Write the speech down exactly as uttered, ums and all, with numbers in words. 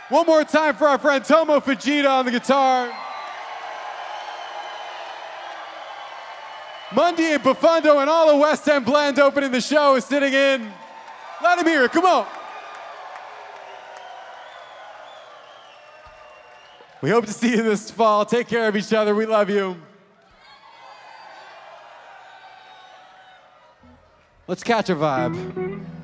One more time for our friend Tomo Fujita on the guitar. Mundi and Profundo and all the West End Blend opening the show is sitting in. Let him hear it, come on. We hope to see you this fall. Take care of each other. We love you. Let's catch a vibe.